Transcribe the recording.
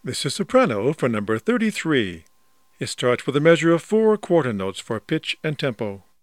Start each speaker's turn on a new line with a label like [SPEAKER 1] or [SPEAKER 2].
[SPEAKER 1] This is soprano for number 33. It starts with a measure of 4 quarter notes for pitch and tempo.